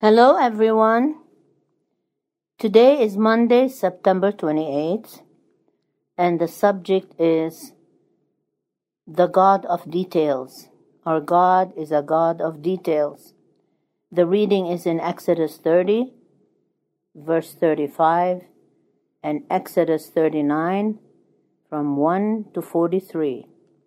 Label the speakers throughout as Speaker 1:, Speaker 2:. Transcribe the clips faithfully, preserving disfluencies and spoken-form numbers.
Speaker 1: Hello, everyone. Today is Monday, September twenty-eighth, and the subject is the God of details. Our God is a God of details. The reading is in Exodus thirty, verse thirty-five, and Exodus thirty-nine, from one to forty-three.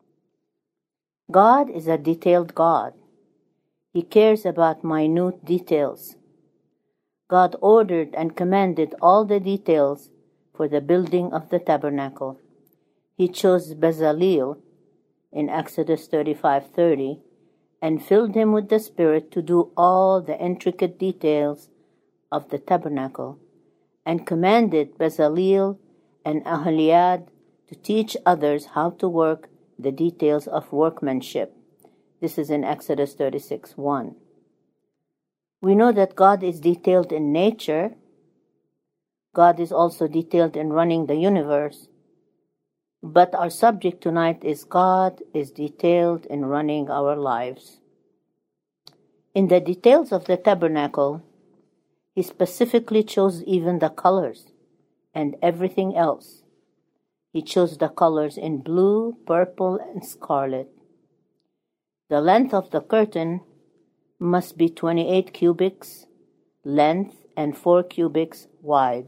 Speaker 1: God is a detailed God. He cares about minute details. God ordered and commanded all the details for the building of the tabernacle. He chose Bezalel in Exodus thirty-five thirty and filled him with the Spirit to do all the intricate details of the tabernacle, and commanded Bezalel and Aholiab to teach others how to work the details of workmanship. This is in Exodus thirty-six one. We know that God is detailed in nature. God is also detailed in running the universe. But our subject tonight is God is detailed in running our lives. In the details of the tabernacle, He specifically chose even the colors and everything else. He chose the colors in blue, purple, and scarlet. The length of the curtain must be twenty-eight cubits length and four cubits wide.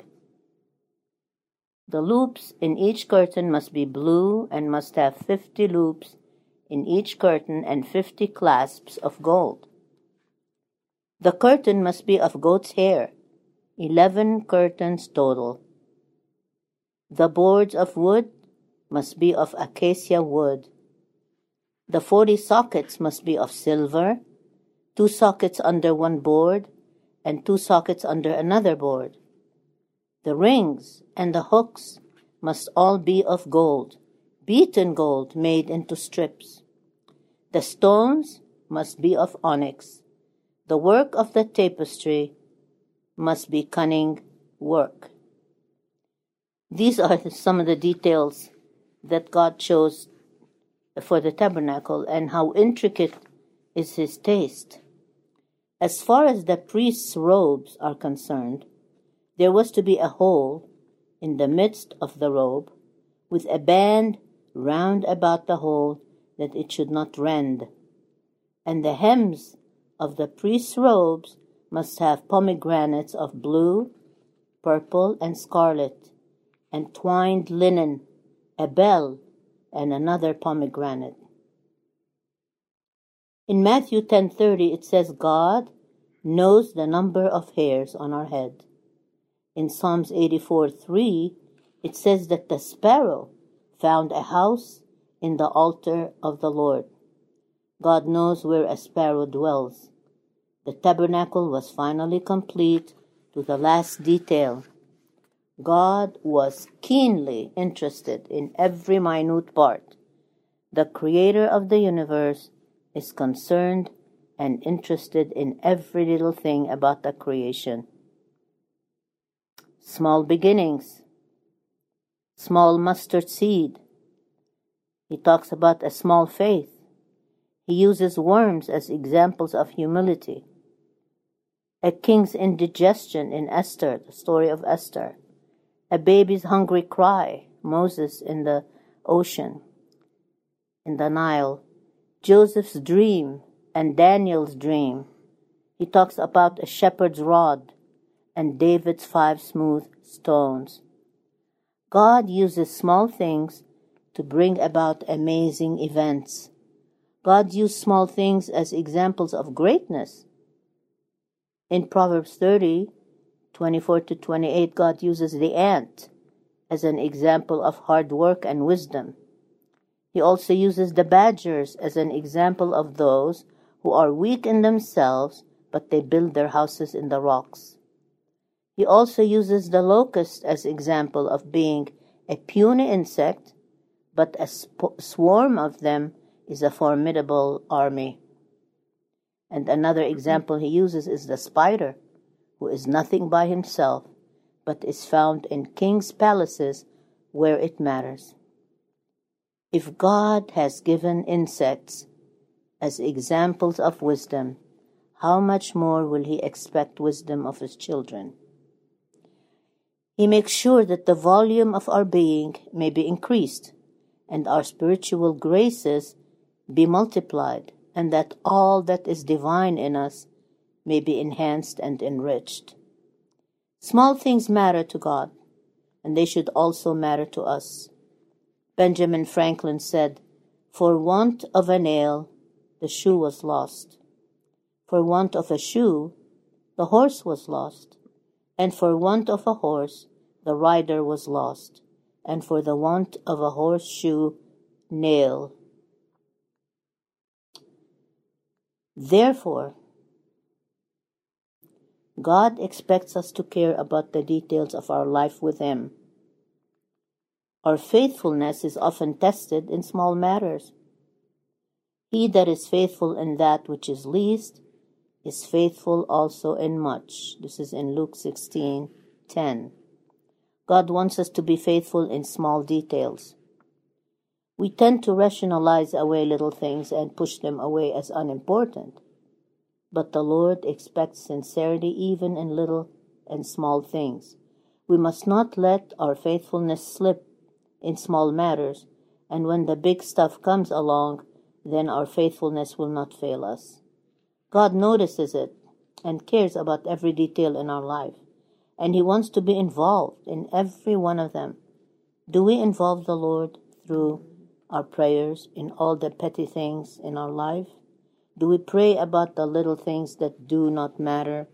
Speaker 1: The loops in each curtain must be blue and must have fifty loops in each curtain and fifty clasps of gold. The curtain must be of goat's hair, eleven curtains total. The boards of wood must be of acacia wood. The forty sockets must be of silver, two sockets under one board, and two sockets under another board. The rings and the hooks must all be of gold, beaten gold made into strips. The stones must be of onyx. The work of the tapestry must be cunning work. These are some of the details that God chose for the tabernacle, and how intricate is His taste. As far as the priest's robes are concerned, there was to be a hole in the midst of the robe, with a band round about the hole that it should not rend. And the hems of the priest's robes must have pomegranates of blue, purple, and scarlet, and twined linen, a bell, and another pomegranate. In Matthew ten thirty it says God knows the number of hairs on our head. In Psalms eighty-four three it says that the sparrow found a house in the altar of the Lord. God knows where a sparrow dwells. The tabernacle was finally complete to the last detail. God was keenly interested in every minute part. The Creator of the universe is concerned and interested in every little thing about the creation. Small beginnings, small mustard seed. He talks about a small faith. He uses worms as examples of humility. A king's indigestion in Esther, the story of Esther. A baby's hungry cry, Moses in the ocean, in the Nile. Joseph's dream and Daniel's dream. He talks about a shepherd's rod and David's five smooth stones. God uses small things to bring about amazing events. God used small things as examples of greatness. In Proverbs thirty, twenty-four to twenty-eight, God uses the ant as an example of hard work and wisdom. He also uses the badgers as an example of those who are weak in themselves, but they build their houses in the rocks. He also uses the locust as example of being a puny insect, but a sp- swarm of them is a formidable army. And another example he uses is the spider, who is nothing by himself, but is found in kings' palaces where it matters. If God has given insects as examples of wisdom, how much more will he expect wisdom of his children? He makes sure that the volume of our being may be increased, and our spiritual graces be multiplied, and that all that is divine in us may be enhanced and enriched. Small things matter to God, and they should also matter to us. Benjamin Franklin said, "For want of a nail, the shoe was lost. For want of a shoe, the horse was lost. And for want of a horse, the rider was lost. And for the want of a horseshoe, nail." Therefore, God expects us to care about the details of our life with Him. Our faithfulness is often tested in small matters. He that is faithful in that which is least is faithful also in much. This is in Luke sixteen ten. God wants us to be faithful in small details. We tend to rationalize away little things and push them away as unimportant. But the Lord expects sincerity even in little and small things. We must not let our faithfulness slip in small matters, and when the big stuff comes along, then our faithfulness will not fail us. God notices it and cares about every detail in our life, and He wants to be involved in every one of them. Do we involve the Lord through our prayers in all the petty things in our life? Do we pray about the little things that do not matter?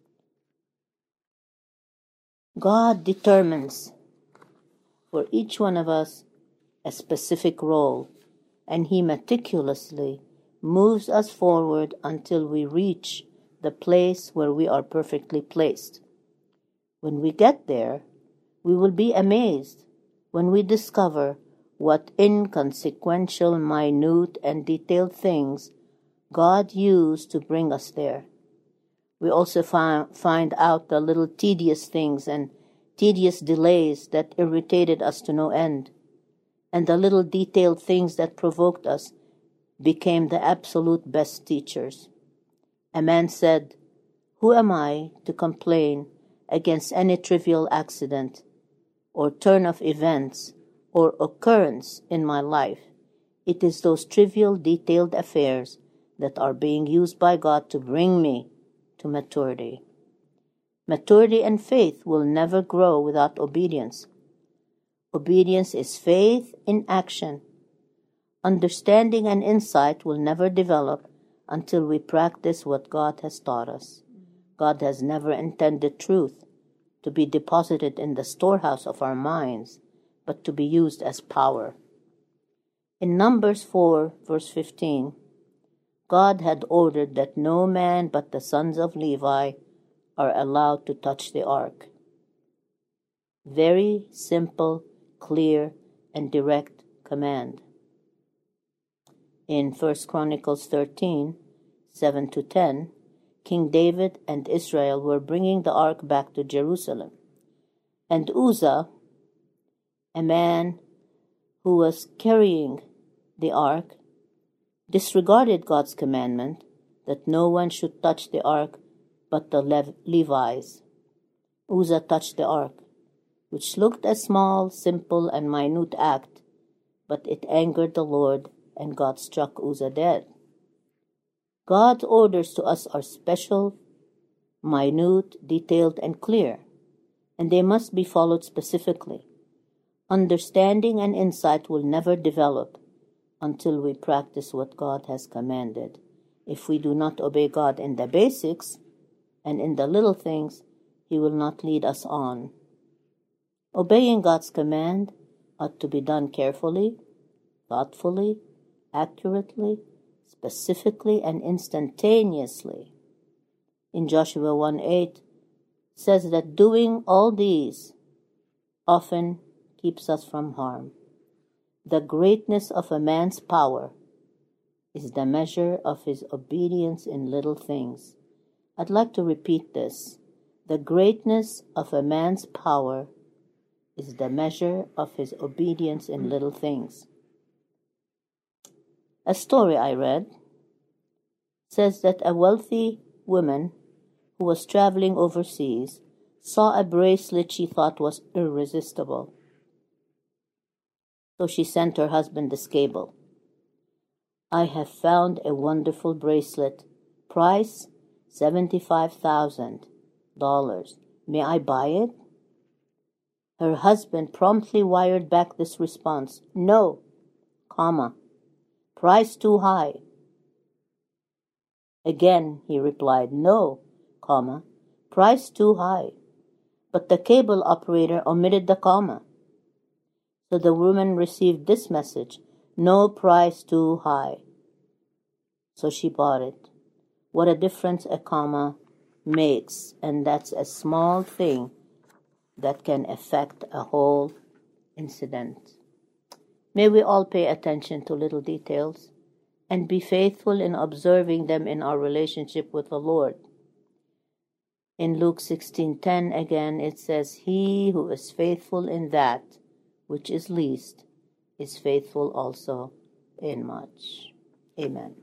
Speaker 1: God determines for each one of us a specific role, and He meticulously moves us forward until we reach the place where we are perfectly placed. When we get there, we will be amazed when we discover what inconsequential, minute, and detailed things God used to bring us there. We also fi- find out the little tedious things and tedious delays that irritated us to no end, and the little detailed things that provoked us became the absolute best teachers. A man said, "Who am I to complain against any trivial accident or turn of events or occurrence in my life? It is those trivial, detailed affairs that are being used by God to bring me to maturity." Maturity and faith will never grow without obedience. Obedience is faith in action. Understanding and insight will never develop until we practice what God has taught us. God has never intended truth to be deposited in the storehouse of our minds, but to be used as power. In Numbers four, verse fifteen, God had ordered that no man but the sons of Levi are allowed to touch the ark. Very simple, clear, and direct command. In First Chronicles thirteen, seven to ten, King David and Israel were bringing the ark back to Jerusalem. And Uzzah, a man who was carrying the ark, disregarded God's commandment that no one should touch the ark but the Lev- Levites. Uzzah touched the ark, which looked a small, simple, and minute act, but it angered the Lord, and God struck Uzzah dead. God's orders to us are special, minute, detailed, and clear, and they must be followed specifically. Understanding and insight will never develop until we practice what God has commanded. If we do not obey God in the basics and in the little things, He will not lead us on. Obeying God's command ought to be done carefully, thoughtfully, accurately, specifically, and instantaneously. In Joshua one eight, says that doing all these often keeps us from harm. The greatness of a man's power is the measure of his obedience in little things. I'd like to repeat this. The greatness of a man's power is the measure of his obedience in little things. A story I read says that a wealthy woman who was traveling overseas saw a bracelet she thought was irresistible. So she sent her husband this cable. I have found a wonderful bracelet. Price seventy-five thousand dollars. May I buy it? Her husband promptly wired back this response. No, comma. Price too high. Again, he replied, no, comma. Price too high. But the cable operator omitted the comma. So the woman received this message, no price too high. So she bought it. What a difference a comma makes, and that's a small thing that can affect a whole incident. May we all pay attention to little details and be faithful in observing them in our relationship with the Lord. In Luke sixteen ten again it says, he who is faithful in that which is least is faithful also in much. Amen.